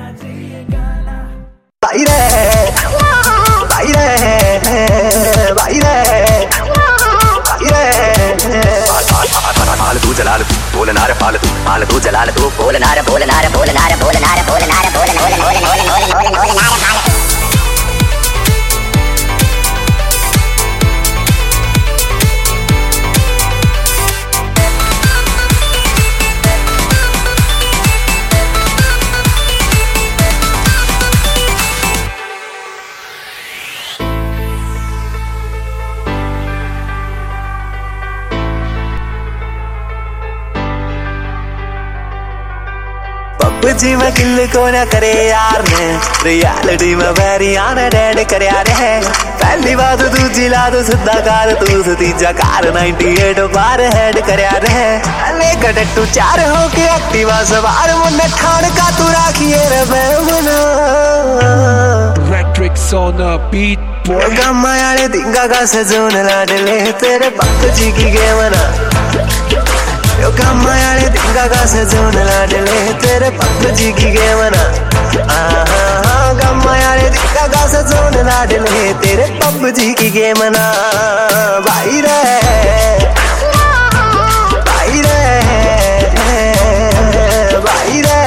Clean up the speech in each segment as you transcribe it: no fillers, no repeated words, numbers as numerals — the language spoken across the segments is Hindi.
भाई रे भाई रे भाई रे भाई रे फालतू जलाल बोलना रे फालतू जलाल तू बोलना रे बोलना रे बोलना रे बोलना रे बोलना रे बोलना रे पबजी में किल को ना करे यार ने रियलिटी में बैरिया ने डेड कर यार है पहली बात दूजी लाद सिद्धा कार तू तीजा कार 98 बार हेड कर यार है ले गडटू 4 हो के एक्टिवा सवार मुन्ने ठाण का तू राखिए रे बेमना Retrix on a beat boy गम्मा याले दिंगा का सजोन लाडले तेरे पबजी की गेम ना यो गम्मा याले दिंगा का सजोन लाडले तेरे पबजी की गेम ना गम्मा याले दिंगा का सजोन लाडले तेरे पबजी की गेम ना भाई रे भाई रे भाई रे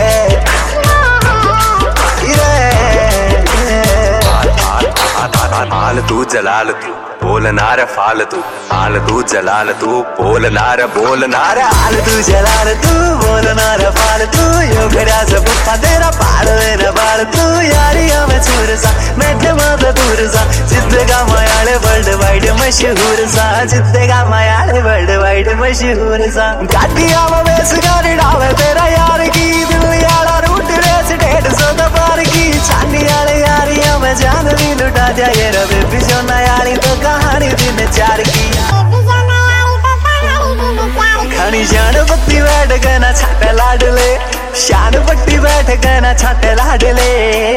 फालतू जलाल तू बोलना रे फालतू जलाल तू बोलना रे फालतू जलाल तू बोलना रे फालतू यो खड़ा से पुप्पा तेरा पाड़ मेरा बाल तू यारिया में चूर सा बैठे माता दूर सा जिद्देगा मायाले वर्ल्ड वाइड मशहूर सा जिद्देगा मायाले वर्ल्ड वाइड मशहूर सा गाड़िया में बेस गाड़ी डावे तेरा यार की दिल्ली वाला रूट रेस 150 पार की चांदी वाले यारिया में जान भी लुटा जाए रे बेबी जो नयाली तो कहानी दिन 4 की खनी जान पट्टी बैठ गना छाटे लाडले शान पट्टी बैठ गना छाटे लाडले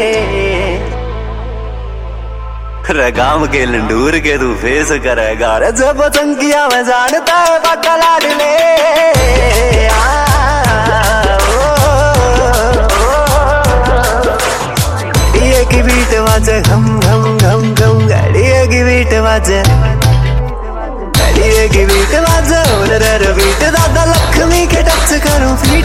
गांव के लंडूर के तू फेस करेगा रे जब चंकिया में जानता है पक्का लाडले की बीट वाजे हम गाड़िया की बीट वाजे गाड़िया की बीट वाजे ओलर बीट दादा लक्ष्मी के टच करूं फीट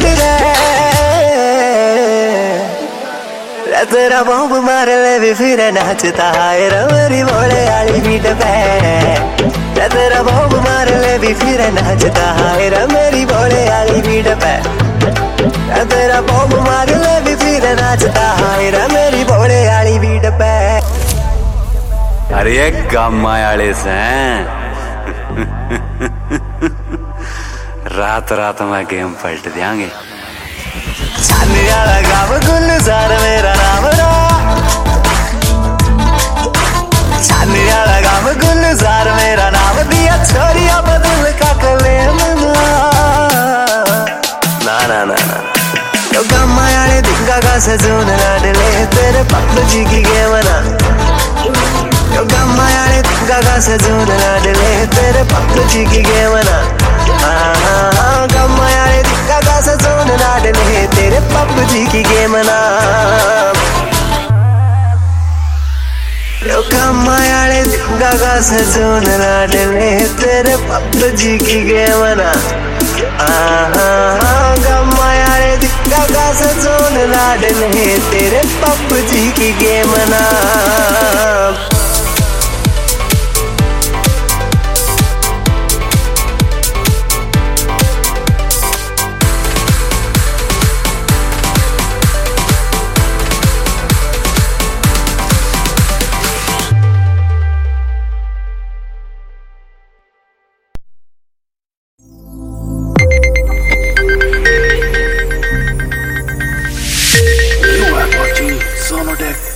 रे तेरा बॉम्ब मार ले भी फिर नाचता है रे मेरी बोले वाली बीट पे तेरा बॉम्ब मार ले भी फिर नाचता है रे मेरी बोले वाली बीट पे तेरा बॉम्ब मार ले भी फिर नाचता है रे मेरी बोले वाली बीट पे अरे गम्मा वाले से रात में गेम पलट देंगे छाने वाला गाँव गुलजार मेरा नाम रा छाने वाला गाँव गुलजार मेरा नाम दिया छोरिया बदल का कलेम ना यो गम्मा वाले दिंगा का सजोन लाडले तेरे पबजी की गेम ना यो गम्मा वाले दिंगा का सजोन लाडले तेरे पबजी की गेम ना गम्मा वाले दिंगा का सजोन लाडले तेरे पबजी की गेम ना यो गम्मा वाले दिंगा का सजोन लाडले तेरे पबजी की गेम ना गम्मा वाले दिंगा का सजोन लाडले तेरे पबजी की गेम ना Sonotech